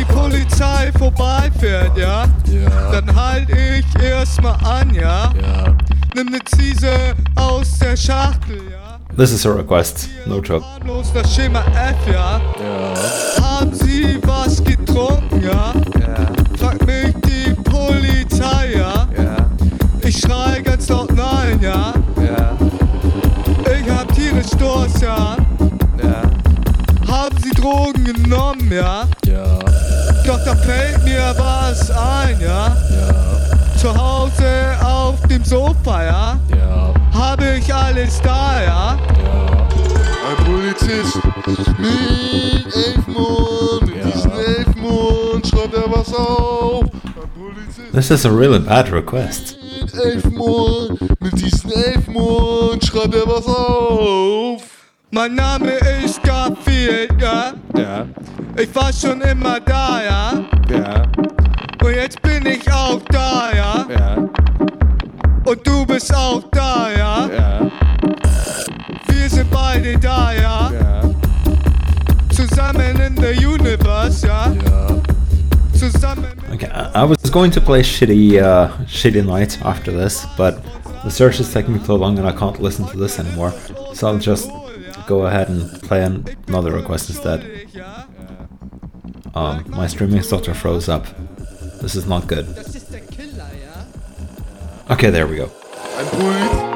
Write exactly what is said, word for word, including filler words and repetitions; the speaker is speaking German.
Polizei vorbeifährt, ja, Ja. dann halt ich erstmal an, ja, Ja. nimm ne Ziese aus der Schachtel, ja. This is a request, no joke. Harmlos das Schema F, ja. Ja. Haben Sie was getrunken, ja? Ja. Fragt mich die Polizei, ja. Ja. Ich schrei ganz laut nein, ja. Ja. Ich hab tierisch Durst, ja. Ja. Haben Sie Drogen genommen, ja? Ja. Doch da fällt mir was ein, ja. Ja. Zu Hause auf dem Sofa, ja. Ja. Habe ich alles da, ja. Ja. Ein Polizist mit Elfmond, mit Ja. diesen Elfmond schreibt er was auf. Ein Polizist This is a really bad request. mit Elfmond, mit diesen Elfmond schreibt er was auf. Mein Name ist Garfield, ja. Ja. Ich war schon immer da, ja. Ja. Und jetzt bin ich auch da, ja. Ja. Und du bist auch da, ja. Ja. Wir sind beide da, ja. Ja. Zusammen in the universe, ja. Ja. Zusammen mit Okay, I I was going to play Shitty uh, Shitty Night after this, but the search is taking me too long and I can't listen to this anymore. So I'll just go ahead and play an- another request instead. ja. Um, my streaming software froze up. This is not good. Das ist der Killer, ja. Okay, there we go. Ein Polizist